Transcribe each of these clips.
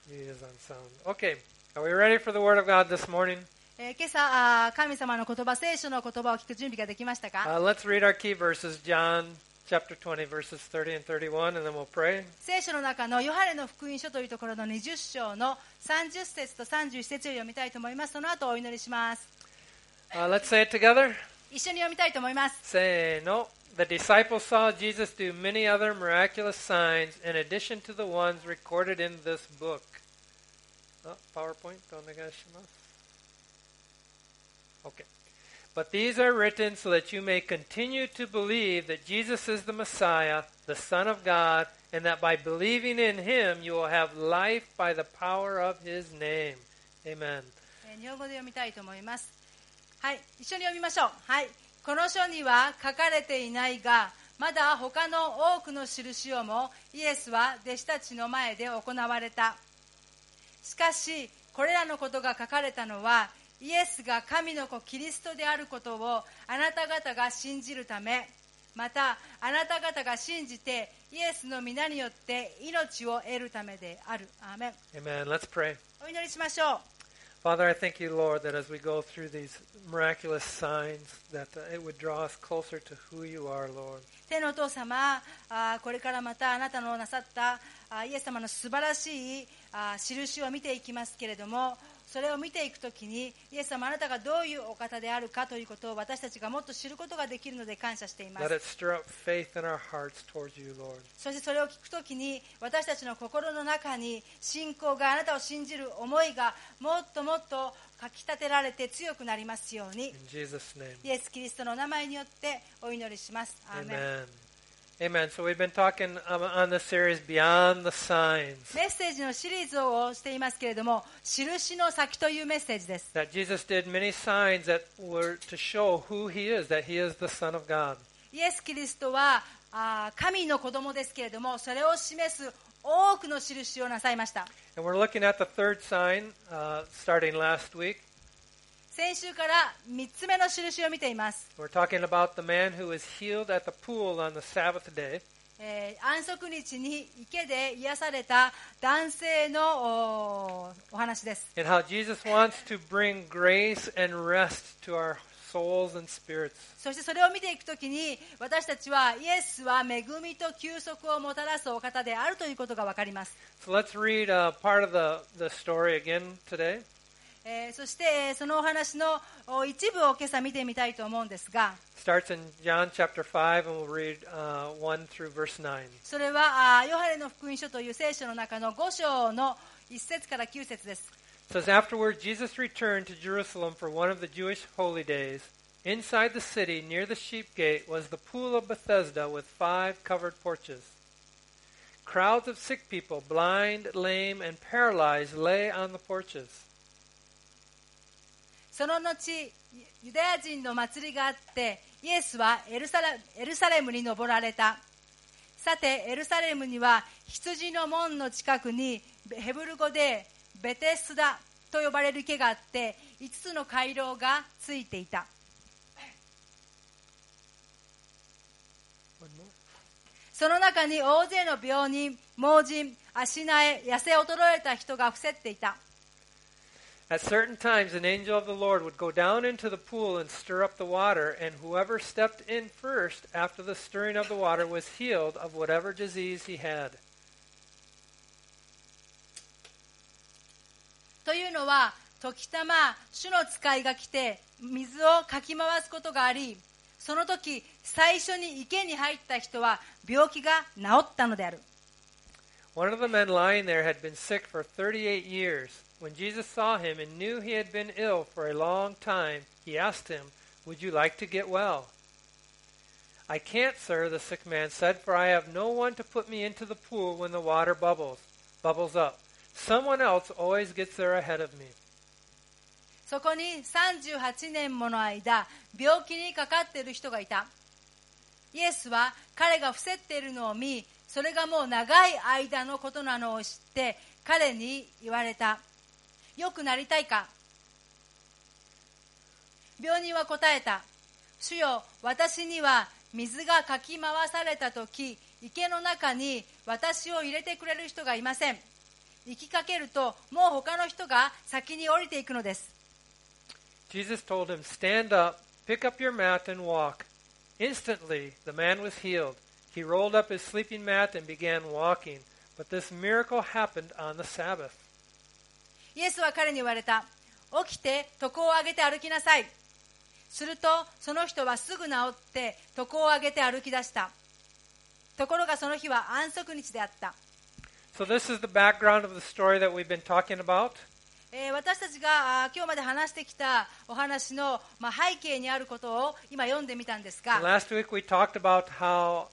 He is on sound. Okay, are we ready for the Word of God this morning? 今朝神様の言葉、聖書の言葉を聞く準備ができましたか？ Let's read our key verses, John chapter 20, verses 30 and 31, and then we'll pray. 聖書の中のヨハネの福音書というところの20章の30節と31節を読みたいと思います。その後お祈りします。 Let's say it together. 一緒に読みたいと思います。 Say no. The disciples saw Jesus do many other miraculous signs in addition to the ones recorded in this book. PowerPoint, onegaishimasu. Okay. But these are written so that you may continue to believe that Jesus is the Messiah, the Son of God, and that by believing in Him you will have life by the power of His name. Amen. 日本語で読みたいと思います。はい、一緒に読みましょう。はい。この書には書かれていないが、まだ他の多くの印をもイエスは弟子たちの前で行われた。しかし、これらのことが書かれたのは、イエスが神の子キリストであることをあなた方が信じるため、またあなた方が信じてイエスの皆によって命を得るためである。アーメン。 Amen. Let's pray. お祈りしましょう。 Father, I thank you, Lord, that as we go through these miraculous signs, that it would draw us closer to who you are, Lord. 天のお父様、これからまたあなたのなさったイエス様の素晴らしい印を見ていきますけれども、それを見ていくときにイエス様あなたがどういうお方であるかということを私たちがもっと知ることができるので感謝しています。 Let it stir up faith in our hearts towards you, Lord. そしてそれを聞くときに私たちの心の中に信仰が、あなたを信じる思いがもっともっとかき立てられて強くなりますように、 In Jesus' name. イエス・キリストの名前によってお祈りします。アーメン。 Amen. Amen. So we've been talking on this series, Beyond the Signs. メッセージのシリーズをしていますけれども、印の先というメッセージです。 That Jesus did many signs that were to show who He is, that He is the Son of God. イエス・キリストは神の子供ですけれども、それを示す多くの印をなさいました。 And we're looking at the third sign starting last week. 先週から3つ目の印を見ています。 We're talking about the man who was healed at the pool on the Sabbath day. 安息日に池で癒された男性のお話です。 And how Jesus wants to bring grace and rest to our souls and spirits. そしてそれを見ていくときに私たちはイエスは恵みと休息をもたらすお方であるということが分かります。 So let's read part of the story again today. そしてそのお話の一部を今朝見てみたいと思うんですが、 Starts in John chapter 5 and we'll read 1 through verse 9. それはヨハネの福音書という聖書の中の5章の1節から9節です。 It says, Afterward, Jesus returned to Jerusalem for one of the Jewish holy days. Inside the city, near the sheep gate, was the pool of Bethesda with 5 covered porches. Crowds of sick people, blind, lame, and paralyzed, lay on the porches. その後ユダヤ人の祭りがあってイエスはエルサレムに登られた。さてエルサレムには羊の門の近くにヘブル語でベテスダと呼ばれる池があって5つの回廊がついていた。その中に大勢の病人、盲人、足苗、痩せ衰えた人が伏せっていた。 At certain times, an angel of the Lord would go down into the pool and stir up the water, and whoever stepped in first after the stirring of the water was healed of whatever disease he had. というのは、時たま主の使いが来て水をかき回すことがあり、その時最初に池に入った人は病気が治ったのである。 One of the men lying there had been sick for 38 years. When Jesus saw him and knew he had been ill for a long time, he asked him, "Would you like to get well?" "I can't, sir," the sick man said, "for I have no one to put me into the pool when the water bubbles up. Someone else always gets there ahead of me." そこに38年もの間病気にかかっている人がいた。イエスは彼が伏せっているのを見、それがもう長い間のことなのを知って彼に言われた。よくなりたいか。病人は答えた。主よ、私には水がかき回されたとき、池の中に私を入れてくれる人がいません。 行きかけると、もう他の人が先に降りていくのです。 Jesus told him, "Stand up, pick up your mat and walk." Instantly, the man was healed. He rolled up his sleeping mat and began walking. But this miracle happened on the Sabbath. イエスは彼に言われた。起きて床を上げて歩きなさい。するとその人はすぐ治って床を上げて歩き出した。ところがその日は安息日であった。 So this is the background of the story that we've been talking about. 私たちが今日まで話してきたお話の、背景にあることを今読んでみたんですが、 Last week we talked about how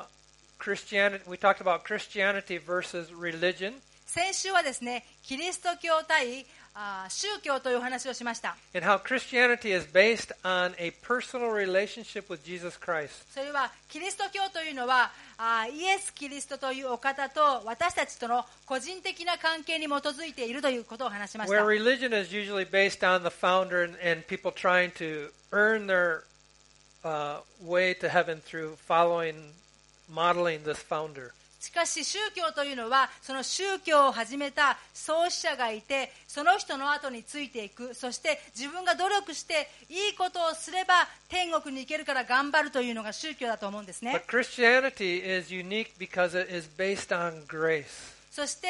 we talked about Christianity versus religion. 先週はですね、キリスト教対宗教という話をしました。 And how Christianity is based on a personal relationship with Jesus Christ. それはキリスト教というのはイエス・キリストというお方と私たちとの個人的な関係に基づいているということを話しました。 Where religion is usually based on the founder and people trying to earn their way to heaven through modeling this founder. しかし宗教というのはその宗教を始めた創始者がいて、その人の後についていく、そして自分が努力していいことをすれば天国に行けるから頑張るというのが宗教だと思うんですね。 But Christianity is unique because it is based on grace. そして、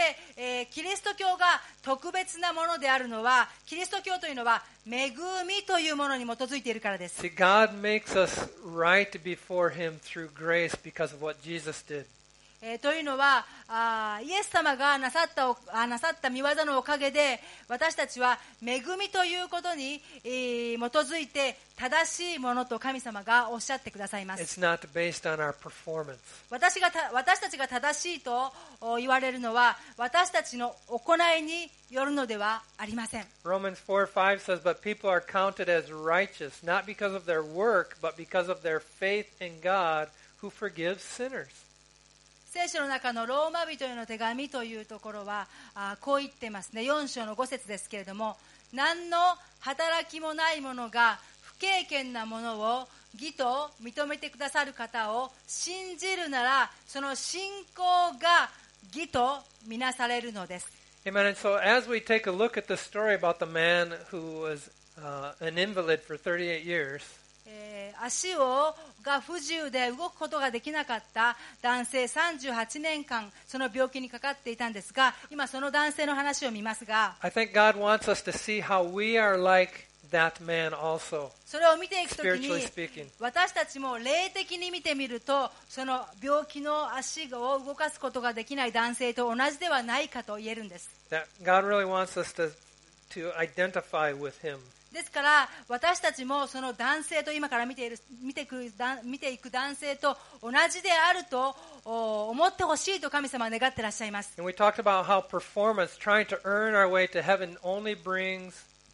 キリスト教が特別なものであるのは、キリスト教というのは恵みというものに基づいているからです。 See, God makes us right before Him through grace because of what Jesus did. というのはイエス様がなさった御業のおかげで私たちは恵みということに、基づいて正しいものと神様がおっしゃってくださいます。 It's not based on our performance. 私たちが正しいと言われるのは私たちの行いによるのではありません。 Romans 4:5 says, "But people are counted as righteous, not because of their work, but because of their faith in God who forgives sinners." 聖書の中のローマ人への手紙というところはこう言ってますね。4章の5節ですけれども、何の働きもない者が不経験なものを義と認めてくださる方を信じるなら、その信仰が義とみなされるのです。 Amen. And so as we take a look at the story about the man who was an invalid for 38 years, 足が不自由で動くことができなかった男性38年間その病気にかかっていたんですが、今その男性の話を見ますが、 I think God wants us to see how we are like that man also, それを見ていくとき spiritually に speaking. 私たちも霊的に見てみると、その病気の足を動かすことができない男性と同じではないかと言えるんです。 That God really wants us to identify with him. ですから私たちもその男性と今から見ていく男性と同じであると思ってほしいと神様は願ってらっしゃいます。 And we talked about how performance, trying to earn our way to heaven, only brings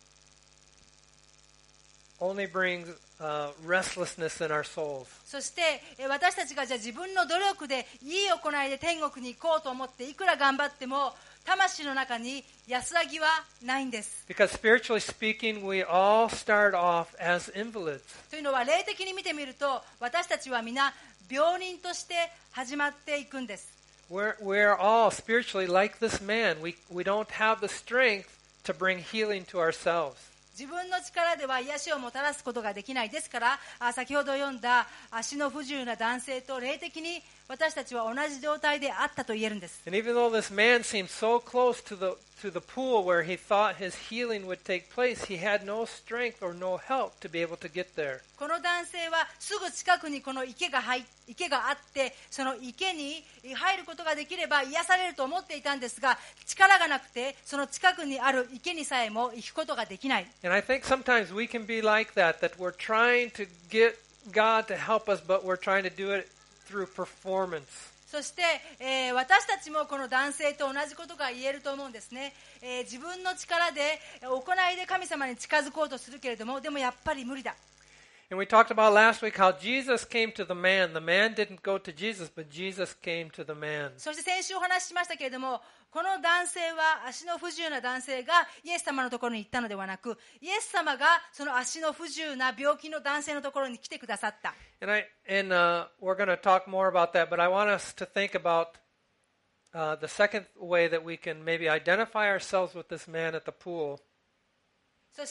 restlessness in our souls. そして私たちがじゃあ自分の努力でいい行いで天国に行こうと思っていくら頑張っても魂の中に安らぎはないんです。 Because spiritually speaking, we all start off as invalids. というのは霊的に見てみると私たちは皆病人として始まっていくんです。 We're all spiritually like this man. We don't have the strength to bring healing to ourselves. 自分の力では癒しをもたらすことができない。ですから先ほど読んだ足の不自由な男性と霊的に私たちは同じ状態であったと言えるんです。 And even though this man seemed so close to the pool where he thought his healing would take place, he had no strength or no help to be able to get there. この男性はすぐ近くにこの池があって、その池に入ることができれば癒されると思っていたんですが、力がなくてその近くにある池にさえも行くことができない。 And I think sometimes we can be like that we're trying to get God to help us, but we're trying to do it through performance. そして、私たちもこの男性と同じことが言えると思うんですね。自分の力で行いで神様に近づこうとするけれども、でもやっぱり無理だ。 And we talked about last week how Jesus came to the man. The man didn't go to Jesus, but Jesus came to the man. そして先週お話ししましたけれども、この男性は足の不自由な男性がイエス様のところに行ったのではなく、イエス様がその足の不自由な病気の男性のところに来てくださった。 And we're going to talk more about that, but I want us to think about the second way that we can maybe identify ourselves with this man at the pool. そして、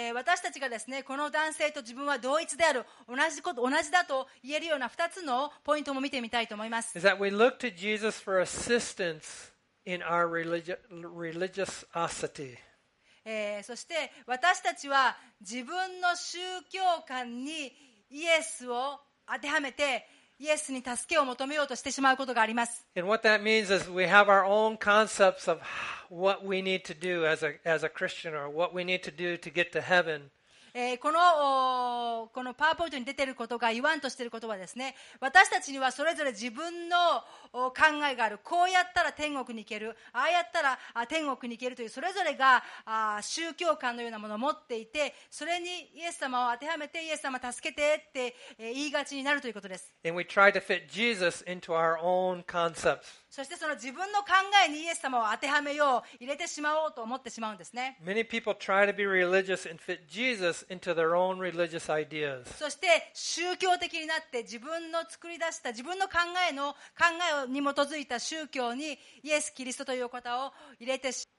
私たちがですね、この男性と自分は同一である、同じだと言えるような2つのポイントも見てみたいと思います。 Is that we look to Jesus for assistance in our religiosity. そして私たちは自分の宗教観にイエスを当てはめて、イエスに助けを求めようとしてしまうことがあります。 And what that means is we have our own concepts of what we need to do as a Christian or what we need to do to get to heaven. このパワーポイントに出ていることが言わんとしていることはですね、私たちにはそれぞれ自分の考えがある。こうやったら天国に行ける、ああやったら天国に行けるというそれぞれが宗教観のようなものを持っていて、それにイエス様を当てはめてイエス様助けてって言いがちになるということです。 And we try to fit Jesus into our own concepts. そしてその自分の考えにイエス様を当てはめよう、入れてしまおうと思ってしまうんですね。 Many people try to be religious and fit Jesus into their own religious ideas. そして宗教的になって自分の作り出した自分の考えに基づいた宗教にイエス・キリストという方を入れてし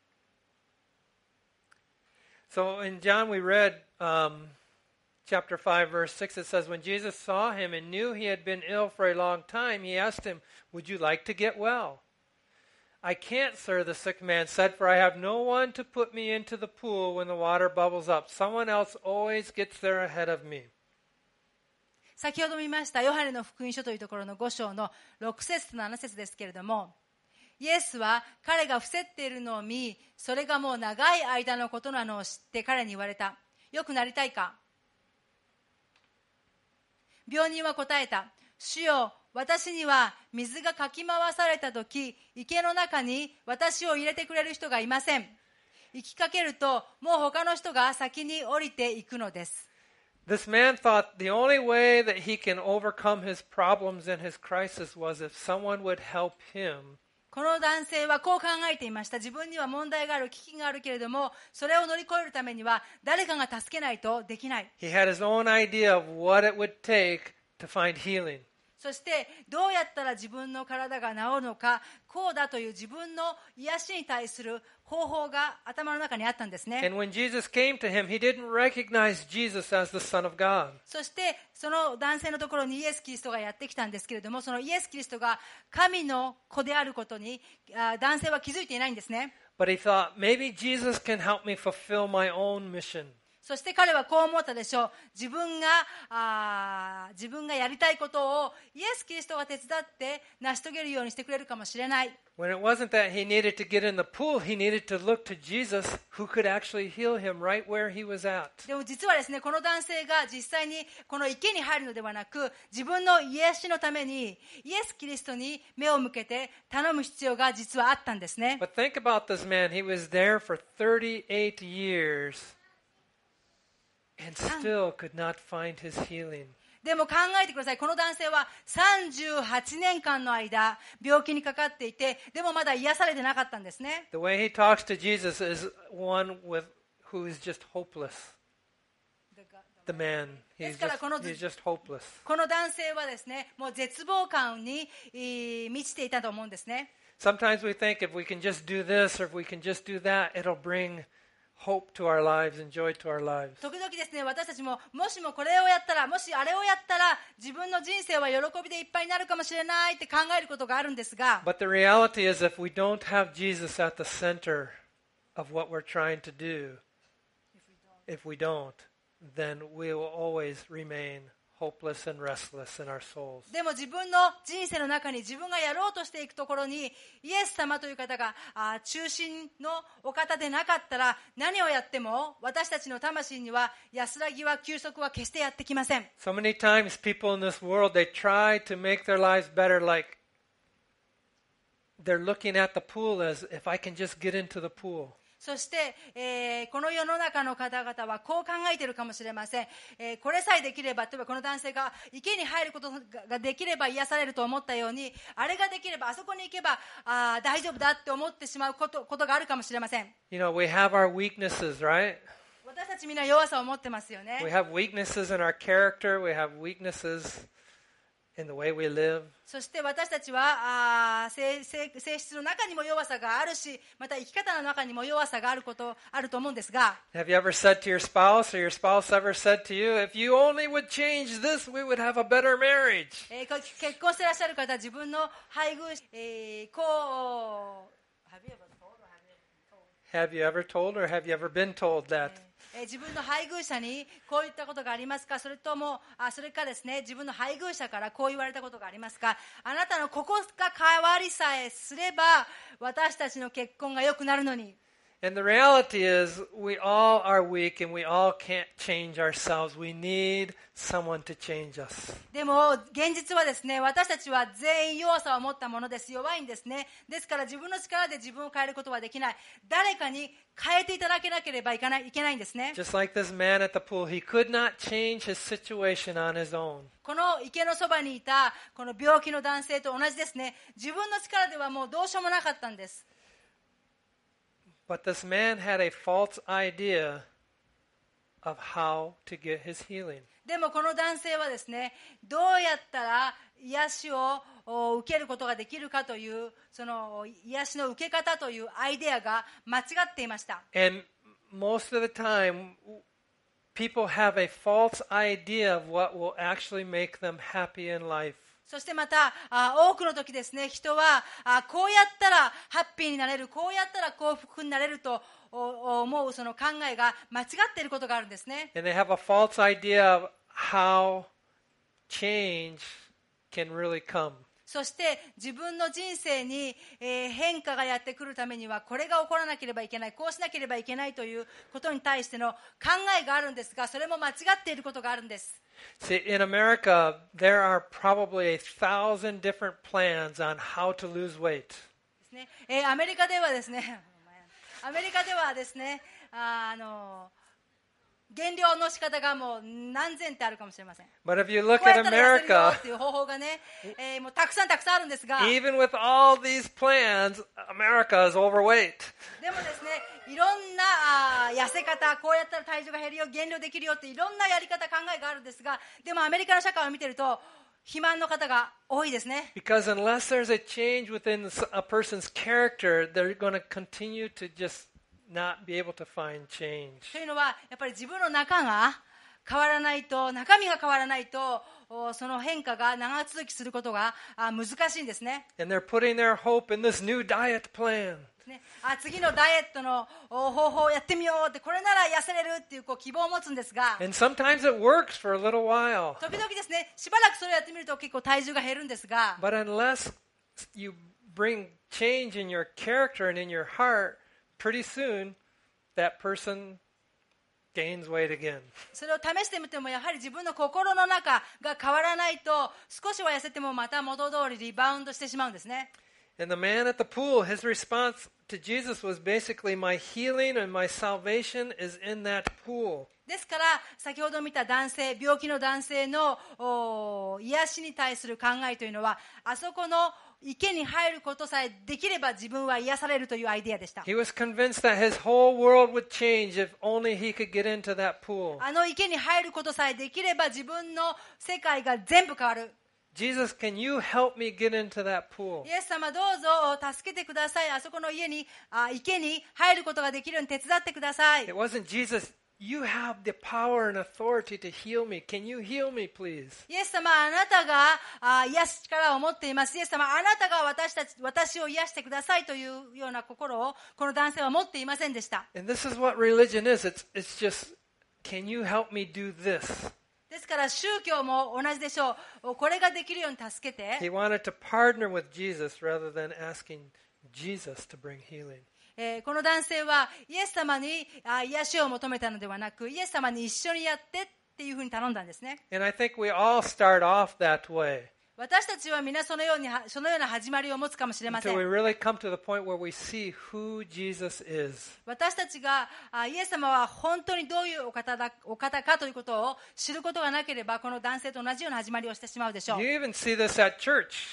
まう。 So in John we read chapter 5 verse 6, it says, when Jesus saw him and knew he had been ill for a long time, he asked him, would you like to get well? I can't, sir, the sick man said, for I have no one to put me into the pool when the water bubbles up. Someone else always gets there ahead of me. 先ほど見ましたヨハネの福音書というところの5章の6節と7節ですけれども、イエスは彼が伏せっているのを見、それがもう長い間のことなのを知って彼に言われた。よくなりたいか？病人は答えた。主よ、私には水がかき回されたとき、池の中に私を入れてくれる人がいません。行きかけると、もう他の人が先に降りていくのです。 This man thought the only way that he can overcome his problems and his crisis was if someone would help him. この男性はこう考えていました。自分には問題がある、危機があるけれども、それを乗り越えるためには誰かが助けないとできない。 He had his own idea of what it would take to find healing. そしてどうやったら自分の体が治るのか、こうだという自分の癒しに対する方法が頭の中にあったんですね。 And when Jesus came to him, he didn't recognize Jesus as the Son of God. そしてその男性のところにイエス・キリストがやってきたんですけれども、そのイエス・キリストが神の子であることに男性は気づいていないんですね。 But he thought, maybe Jesus can help me fulfill my own mission. そして彼はこう思ったでしょう。自分がやりたいことをイエス・キリストが手伝って成し遂げるようにしてくれるかもしれない。 When it wasn't that he needed to get in the pool, he needed to look to Jesus who could actually heal him right where he was at. でも実はですね、この男性が実際にこの池に入るのではなく、自分の癒しのためにイエス・キリストに目を向けて頼む必要が実はあったんですね。 But think about this man. He was there for 38 years and still could not find his healing. でも考えてください。この男性は38年間の間病気にかかっていて、でもまだ癒されてなかったんですね。 The way he talks to Jesus is one who is just hopeless. The man, he's just hopeless. この男性はですね、もう絶望感に満ちていたと思うんですね。 Sometimes we think if we can just do this or if we can just do that, it'll bring hope to our lives and joy to our lives. 時々ですね、私たちももしもこれをやったら、もしあれをやったら自分の人生は喜びでいっぱいになるかもしれないって考えることがあるんですが、 But the reality is if we don't have Jesus at the center of what we're trying to do, if we don't, then we will always remain hopeless and restless in our souls. でも自分の人生の中に自分がやろうとしていくところにイエス様という方が中心のお方でなかったら、何をやっても私たちの魂には安らぎは休息は決してやってきません。 So many times people in this world, they try to make their lives better, like they're looking at the pool as if I can just get into the pool. そして、この世の中の方々はこう考えているかもしれません。これさえできれば、例えばこの男性が池に入ることができれば癒されると思ったように、あれができれば、あそこに行けば大丈夫だって思ってしまうことがあるかもしれません。 You know, we have our weaknesses, right? 私たちみんな弱さを持ってますよね。 We have weaknesses in our character. We have weaknesses in the way we live. そして私たちは性質の中にも弱さがあるし、また生き方の中にも弱さがあると思うんですが、 Have you ever said to your spouse, or your spouse ever said to you, if you only would change this, we would have a better marriage? 結婚していらっしゃる方、自分の配偶者、 Have you ever told, or have you ever been told that? 自分の配偶者にこういったことがありますか、それともそれかですね、自分の配偶者からこう言われたことがありますか。あなたのここが変わりさえすれば私たちの結婚が良くなるのに。 And the reality is, we all are weak and we all can't change ourselves. We need someone to change us. でも現実はですね、私たちは全員弱さを持ったものです。弱いんですね。ですから自分の力で自分を変えることはできない。誰かに変えていただけなければいけないんですね。 Just like this man at the pool, he could not change his situation on his own. この池のそばにいたこの病気の男性と同じですね。自分の力ではもうどうしようもなかったんです。 But this man had a false idea of how to get his healing. でもこの男性はですね、どうやったら癒しを受けることができるかという、その癒しの受け方というアイデアが間違っていました。 And most of the time, people have a false idea of what will actually make them happy in life. そしてまた多くの時ですね、人はこうやったらハッピーになれる、こうやったら幸福になれると思うその考えが間違っていることがあるんですね。 And they have a false idea of how change can really come. そして自分の人生に変化がやってくるためにはこれが起こらなければいけない、こうしなければいけないということに対しての考えがあるんですが、それも間違っていることがあるんです。 See, in America, there are probably 1,000 different plans on how to lose weight. ですね。アメリカではですね減量の仕方がもう何千ってあるかもしれません。 But if you こ look うや at ったら痩せるよ America, っていう方法がね、もうたくさんあるんですが、 even with all these plans, America is overweight. でもですね、いろんな痩せ方、こうやったら体重が減るよ、減量できるよっていろんなやり方、考えがあるんですが、でもアメリカの社会を見てると肥満の方が多いですね。 Because unless there's a change within a person's character, they're going to continue to just not be able to find change. というのはやっぱり自分の中が変わらないと、中身が変わらないと、その変化が長続きすることが難しいんですね。 And they're putting their hope in this new diet plan. 次のダイエットの方法をやってみようって、これなら痩せれるっていう希望を持つんですが、 And sometimes it works for a little while. 時々ですね、しばらくそれをやってみると結構体重が減るんですが、 But unless you bring change in your character and in your heart, pretty soon that person gains weight again. それを試してみてもやはり自分の心の中が変わらないと、少しは痩せてもまた元通りリバウンドしてしまうんですね。 And the man at the pool, his response to Jesus was basically, my healing and my salvation is in that pool. ですから先ほど見た男性、病気の男性の癒しに対する考えというのは、あそこの池に入ることさえできれば自分は癒されるというアイデアでした。 He was convinced that his whole world would change if only he could get into that pool. あの池に入ることさえできれば自分の世界が全部変わる。 Jesus, can you help me get into that pool? イエス様どうぞ助けてください。あそこの池に入ることができるように手伝ってください。 It wasn't Jesus, you have the power and authority to heal me. Can you heal me, please? イエス様、あなたが癒す力を持っています。イエス様、あなたが私を癒してくださいというような心をこの男性は持っていませんでした。 And this is what religion is. It's just, can you help me do this? ですから宗教も同じでしょう。これができるように助けて。 He wanted to partner with Jesus rather than asking Jesus to bring healing. この男性はイエス様に癒しを求めたのではなく、イエス様に一緒にやってっていうふうに頼んだんですね。 And I think we all start off that way 私たちは皆そのような始まりを持つかもしれませ until ん。 we really come to the point where we see who Jesus is. 私たちがイエス様は本当にどういうお方かということを知ることがなければ、この男性と同じような始まりをしてしまうでしょう。 You even see this at church.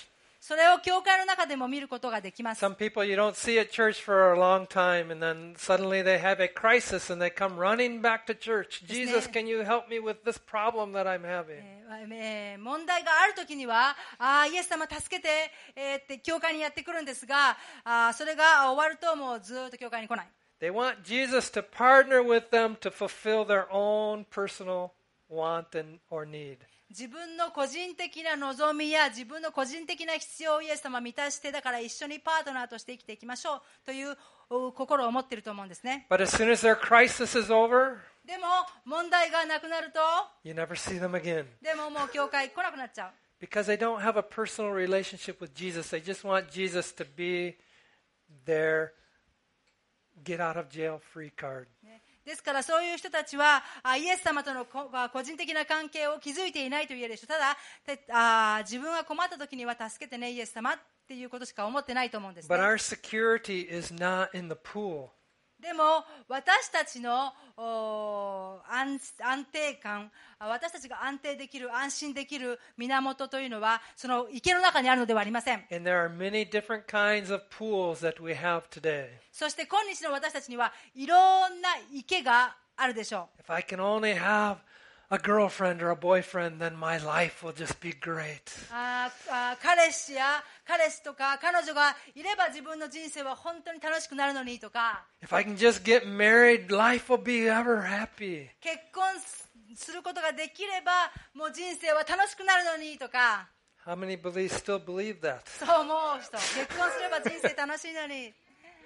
それを教会の中でも見ることができます。 Some people you don't see at church for a long time, and then suddenly they have a crisis and they come running back to church. Jesus, can you help me with this problem that I'm having? 問題があるときには、イエス様助けて、って教会にやってくるんですが、それが終わるともうずっと教会に来ない。 They want Jesus to partner with them to fulfill their own personal want or need. 自分の個人的な望みや自分の個人的な必要をイエス様は満たして、だから一緒にパートナーとして生きていきましょうという心を持っていると思うんですね。 But as soon as their crisis is over, でも問題がなくなると、 you never see them again. でももう教会来なくなっちゃう。 Because they don't have a personal relationship with Jesus. They just want Jesus to be their get out of jail free card. ですからそういう人たちはイエス様との個人的な関係を築いていないと言えるでしょう。ただ自分は困った時には助けてねイエス様っていうことしか思ってないと思うんですね。 But our security is not in the pool. でも私たちの安定感、私たちが安定できる、安心できる源というのはその池の中にあるのではありません。 And there are many different kinds of pools that we have today. そして今日の私たちにはいろんな池があるでしょう。 If I can only have a girlfriend or a boyfriend, then my life will just be great. 彼氏とか彼女がいれば自分の人生は本当に楽しくなるのにとか、 If I can just get married, life will be ever happy. 結婚することができればもう人生は楽しくなるのにとか、 How many still believe that? そう思う人、結婚すれば人生楽しいのに。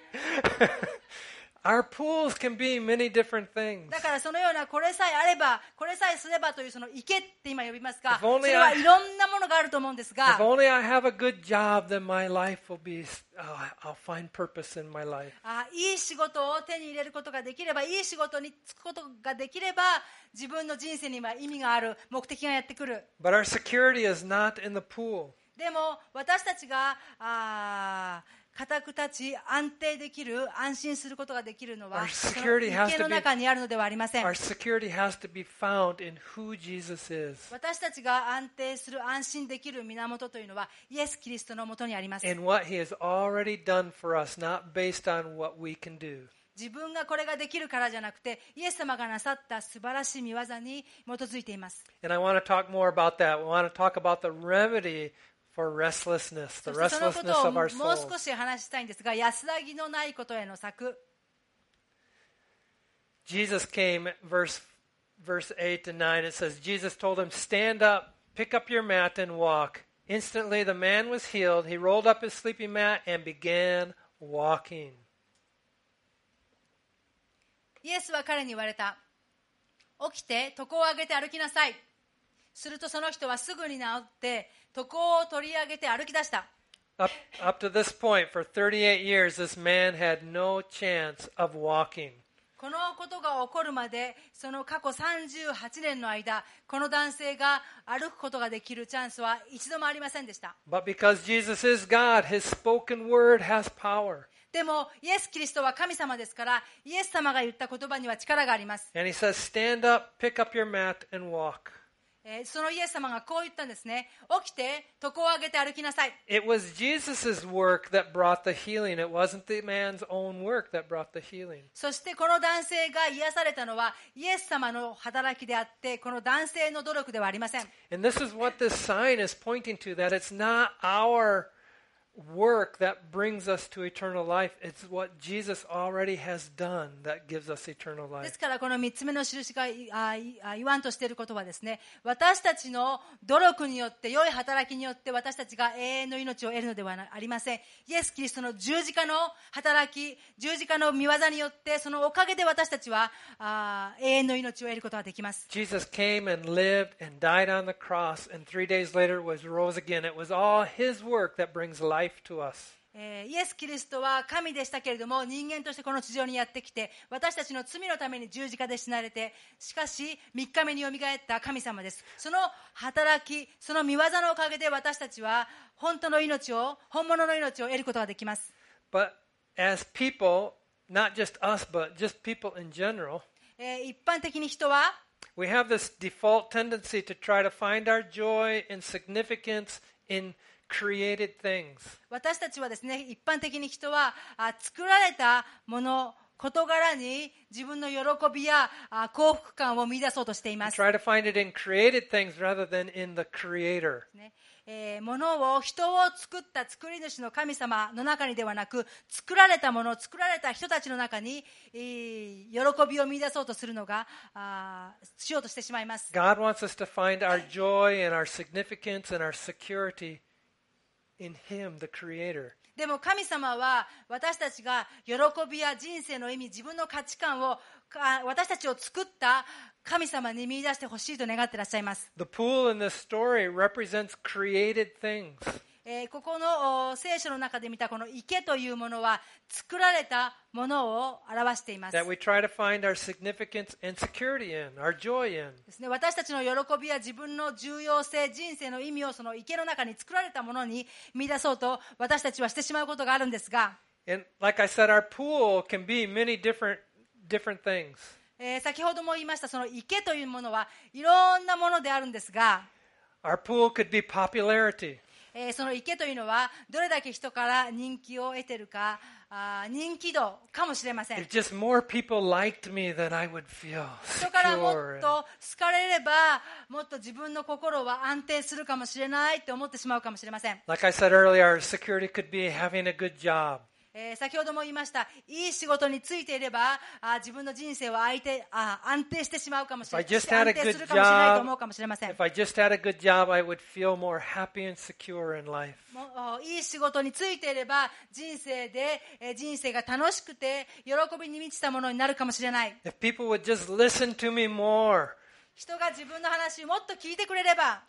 Our pools can be many different things. だからそのようなこれさえあればこれさえすればというその池って今呼びますが、 If only それはいろんなものがあると思うんですが、 If only I have a good job, then my life will be, I'll find purpose in my life. いい仕事を手に入れることができれば、いい仕事に就くことができれば自分の人生には意味がある、目的がやってくる。 But our security is not in the pool. でも私たちが固く立ち安定できる、安心することができるのは Our その security has to be- 池の中にあるのではありません。 Our security has to be found in who Jesus is 私たちが安定する、安心できる源というのはイエス・キリストのもとにあります。 and what he has already done for us, not based on what we can do. 自分がこれができるからじゃなくて、イエス様がなさった素晴らしい御業に基づいています。 And I want to talk more about that. We want to talk about the remedy for restlessness, そ the してそのこと restlessness を of our もう souls. 少し話したいんですが、安らぎのないことへの策。 Jesus came, verse 8 and 9, it says, Jesus told him, stand up, pick up your mat and walk. Instantly the man was healed. He rolled up his sleeping mat and began walking. イエスは彼に言われた。起きて床を上げて歩きなさい。するとその人はすぐに治って床を取り上げて歩き出した。 Up to this point, for 38 years, this man had no chance of walking. このことが起こるまで、その過去38年の間、この男性が歩くことができるチャンスは一度もありませんでした。 But because Jesus is God, his spoken word has power. でもイエス・キリストは神様ですから、イエス様が言った言葉には力があります。 And he says, stand up, pick up your mat, and walk. そのイエス様がこう言ったんですね。起きて床を上げて歩きなさい。 It was Jesus' work that brought the healing. It wasn't the man's own work that brought the healing. そしてこの男性が癒されたのはイエス様の働きであって、この男性の努力ではありません。 And this is what this sign is pointing to, that it's not our work that brings us to eternal life. It's what Jesus already has done that gives us eternal で life. すからこの3つ目の印が言わんとしていることはですね、私たちの努力によって、良い働きによって私たちが永遠の命を得るのではありません。イエス・キリストの十字架の働き、十字架の御業によって、そのおかげで私たちは永遠の命を得ることができます。 Jesus came and lived and died on the cross, and 3 days later was rose again. It was all his work that brings life to us. イエス・キリストは神でしたけれども、人間としてこの地上にやってきて、私たちの罪のために十字架で死なれて、しかし3日目によみがえった神様です。その働き、その御業のおかげで私たちは本物の命を得ることができます。 But as people, not just us, but just people in general, 一般的に人は we have this default tendency to try to find our joy and significance in created things. 私たちはですね、一般的に人は作られたもの、事柄に自分の喜びや幸福感を見出そうとしていま We す。 try to find it in created things rather than in the Creator. 物を、人を作った作り主の神様の中にではなく、作られたもの、作られた人たちの中に喜びを見出そうとするのがしようとしてしまいます。 God wants us to find our joy and our significance and our security in Him, the Creator. でも神様は私たちが喜びや人生の意味、自分の価値観を私たちを作った神様に見出してほしいと願っていらっしゃいます。 The pool in this story represents created things. ここの聖書の中で見たこの池というものは作られたものを表しています。 That we try to find our significance and security in, our joy in. ですね、私たちの喜びや自分の重要性、人生の意味をその池の中に作られたものに見出そうと私たちはしてしまうことがあるんですが、 And like I said, our pool can be many different things. 先ほども言いましたその池というものはいろんなものであるんですが、 Our pool could be popularity. その池というのはどれだけ人から人気を得ているか、人気度かもしれません。 If just more people liked me, then I would feel 人からもっ secure. と好かれればもっと自分の心は安定するかもしれないって思ってしまうかもしれません。 Like I said earlier, our security could be having a good job. 先ほども言いました、いい仕事についていれば自分の人生は安定してしまうかもしれない、 If I just had a 安定 good するかもしれないと job, 思うかもしれません。 if I just had a good job, I would feel more happy and secure in life. もういい仕事についていれば人生が楽しくて喜びに満ちたものになるかもしれない。 If people would just listen to me more, 人が自分の話をもっと聞いてくれれば、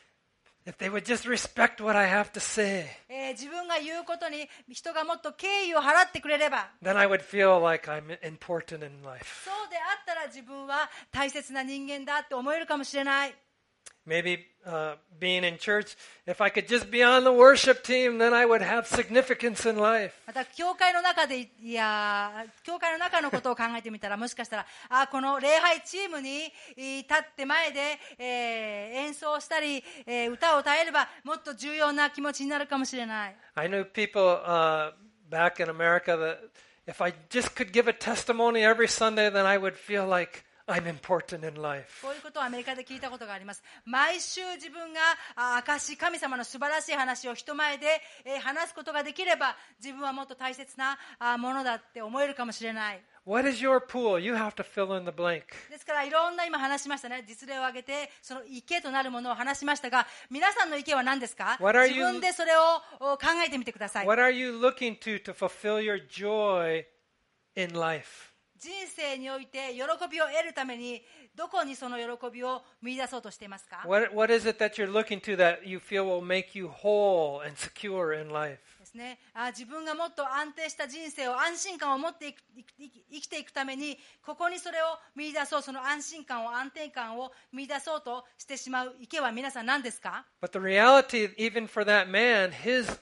if they would just respect what I have to say, 自分が言うことに人がもっと敬意を払ってくれれば、 then I would feel like I'm important in life. そうであったら自分は大切な人間だって思えるかもしれない。 Maybe being in church, if I could just be on the worship team, then I would have significance in life. また教会の中のことを考えてみたら、もしかしたらこの礼拝チームに立って前で、演奏したり、歌を歌えればもっと重要な気持ちになるかもしれない。 I knew people back in America that if I just could give a testimony every Sunday, then I would feel like I'm important in life. こういうことをアメリカで聞いたことがあります。毎週自分が神様の素晴らしい話を人前で、話すことができれば自分はもっと大切なものだって思えるかもしれない。 What is your pool? You have to fill in the blank. ですからいろんな今話しましたね、実例を挙げてその池となるものを話しましたが、皆さんの池は何ですか？ What are 自 you- 分でそれを考えてみてください。 What are you looking to fulfill your joy in life? 人生において喜びを得るためにどこにその喜びを見出そうとしていますか？ What is it that you're looking to that you feel will make you whole and secure in life? ですね、自分がもっと安定した人生を安心感を持って生きていくためにここにそれを見出そう、その安心感を安定感を見出そうとしてしまう池は皆さん何ですか？ But the reality, even for that man,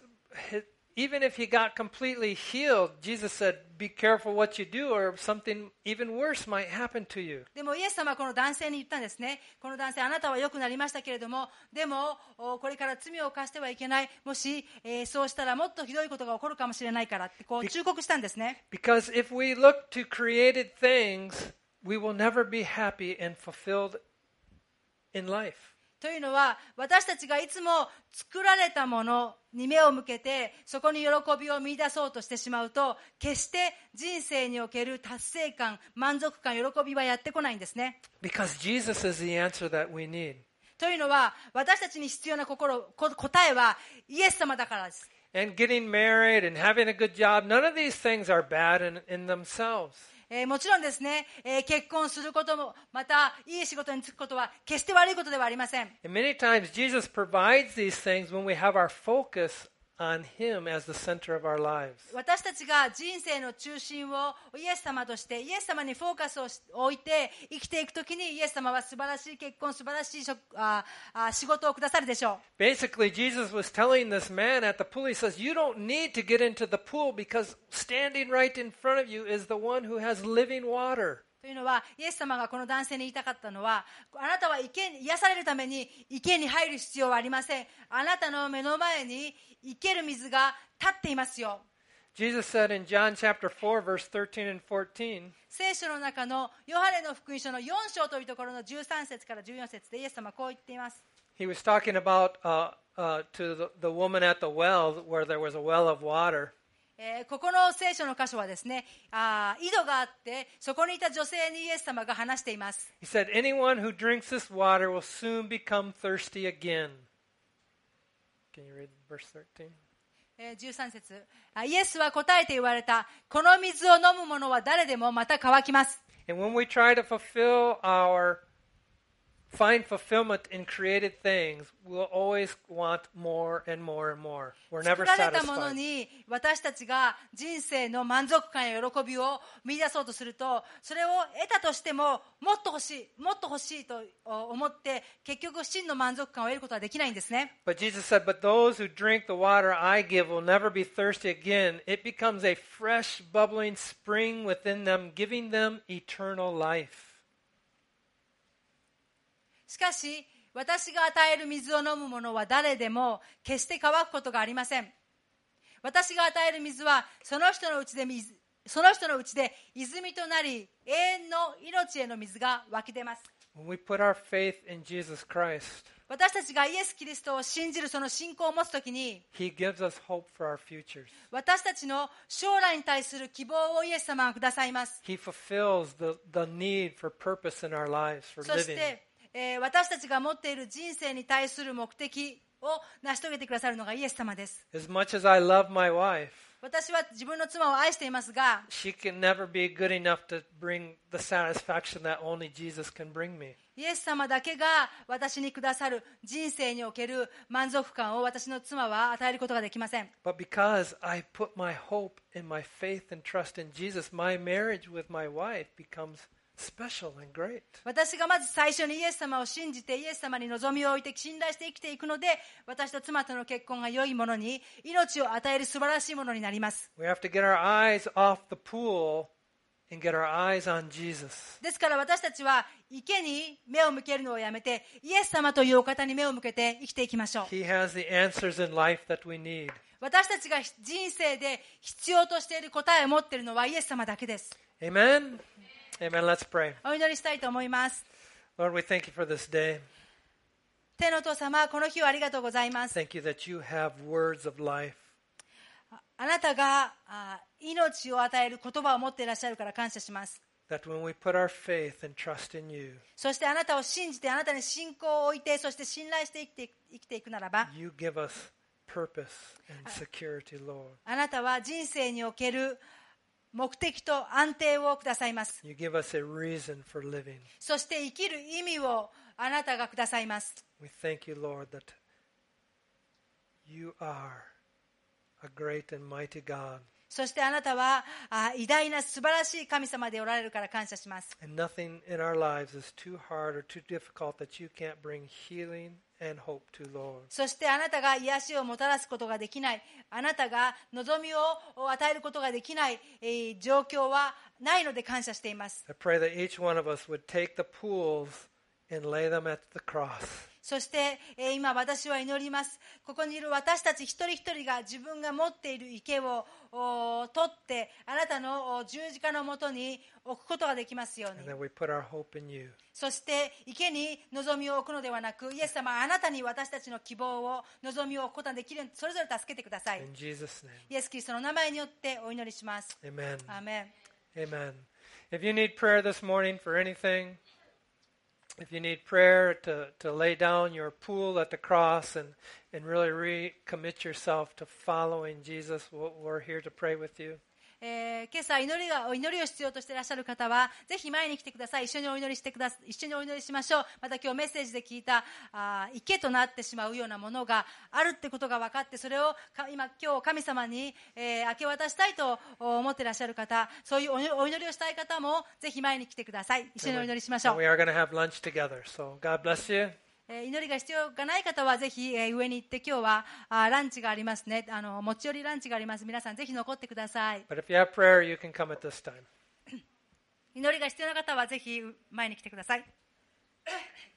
even if he got completely healed, Jesus said, be careful what you do or something even worse might happen to you. でもイエス様はこの男性に言ったんですね。この男性、あなたは良くなりましたけれども、でもこれから罪を犯してはいけない、もし、そうしたらもっとひどいことが起こるかもしれないからってこう忠告したんですね。 Because if we look to created things, we will never be happy and fulfilled in life. というのは私たちがいつも作られたものに目を向けてそこに喜びを見出そうとしてしまうと、決して人生における達成感、満足感、喜びはやってこないんですね。 Because Jesus is the answer that we need. というのは私たちに必要な答えはイエス様だからです。 And getting married and having a good job, none of these things are bad in themselves. もちろんですね、結婚することもまたいい仕事に就くことは決して悪いことではありません。 And many times Jesus provides these things when we have our focus on Him as the center of our lives. 私たちが人生の中心をイエス様としてイエス様にフォーカスを置いて生きていくときにイエス様は素晴らしい結婚、素晴らしい仕事をくださるでしょう。 Basically, Jesus was telling this man at the pool, he says, you don't need to get into the pool because standing right in front of you is the one who has living water. というのは、イエス様がこの男性に言いたかったのは、あなたは癒されるために池に入る必要はありません。あなたの目の前に生ける水が立っていますよ。 Jesus said in John chapter 4, verse 13 and 14, 聖書の中のヨハネの福音書の4章というところの13節から14節でイエス様はこう言っています。 he was talking about to the woman at the well where there was a well of water. ここの聖書の箇所はですね、井戸があってそこにいた女性にイエス様が話しています。 He said, anyone who drinks this water will soon become thirsty again. Can you read verse 13? 13節、イエスは答えて言われた。この水を飲む者は誰でもまた乾きます。 And when we try to find fulfillment in created things, we'll always want more and more and more. We're never 作られたもの satisfied. に私たちが人生の満足感や喜びを見出そうとすると、それを得たとしてももっと欲しいもっと欲しいと思って結局真の満足感を得ることはできないんですね。 But Jesus said, but those who drink the water I give will never be thirsty again. It becomes a fresh, bubbling spring within them, giving them eternal life. しかし私が与える水を飲む者は誰でも決して乾くことがありません。私が与える水はその人のうちで泉となり、永遠の命への水が湧き出ます。 When we put our faith in Jesus Christ, 私たちがイエス・キリストを信じるその信仰を持つときに、 He gives us hope for our futures. 私たちの将来に対する希望をイエス様がくださいます。 He fulfills the need for purpose in our lives, for そし living. て、私たちが持っている人生に対する目的を成し遂げてくださるのがイエス様です。 As much as I love my wife, 私は自分の妻を愛していますが、 she can never be good enough to bring the satisfaction that only Jesus can bring me. イエス様だけが私にくださる人生における満足感を私の妻は与えることができません。 But because I put my hope and my faith and trust in Jesus, my marriage with my wife becomes special and great. 私がまず最初にイエス様を信じてイエス様に望みを置いて信頼して生きていくので、私と妻との結婚が良いものに、命を与える素晴らしいものになります。 We have to get our eyes off the pool and get our eyes on Jesus. ですから私たちは池に目を向けるのをやめて、イエス様というお方に目を向けて生きていきましょう。 He has the answers in life that we need. 私たちが人生で必要としている答えを持っているのはイエス様だけです。 Amen? Amen. Let's pray. お祈りしたいと思います。 Lord, we thank you for this day. 天のお父様、この日をありがとうございます。 Thank you that you have words of life. あなたが命を与える言葉を持っていらっしゃるから感謝します。 That when we put our faith and trust in you, そしてあなたを信じて、あなたに信仰を置いて、そして信頼して生きていくならば、 you give us purpose and security, Lord. あなたは人生における目的と安定をくださいます。 You give us a reason for living. そして生きる意味をあなたがくださいます。 We thank you, Lord, that you are a great and mighty God. そしてあなたは偉大な素晴らしい神様でおられるから感謝します。 And nothing in our lives is too hard or too difficult that you can't bring healing and hope to, Lord. そしてあなたが癒しをもたらすことができない、あなたが望みを与えることができない、状況はないので感謝しています。 I pray that each one of us would take the pools and lay them at the cross. そして、今私は祈ります。ここにいる私たち一人一人が自分が持っている池を取ってあなたの十字架のもとに置くことができますように。 And then we put our hope in you. そして池に望みを置くのではなく、イエス様あなたに私たちの希望を望みを置くことができるようにそれぞれ助けてください。 In Jesus' name. イエス・キリストの名前によってお祈りします。 Amen. アーメン。 Amen. If you need prayer this morning for anything, if you need prayer to lay down your pool at the cross and really recommit yourself to following Jesus, we're here to pray with you. 今朝お祈りを必要としていらっしゃる方はぜひ前に来てください。一緒にお祈りしましょう。また今日メッセージで聞いた池となってしまうようなものがあるってことが分かって、それを今日神様に、明け渡したいと思っていらっしゃる方、そういうお祈りをしたい方もぜひ前に来てください。一緒にお祈りしましょ And we are going to have lunch together. So God bless you. 祈りが必要がない方はぜひ上に行って今日はランチがありますね。持ち寄りランチがあります。皆さんぜひ残ってください。 But if you have prayer, you can come at this time. 祈りが必要な方はぜひ前に来てください。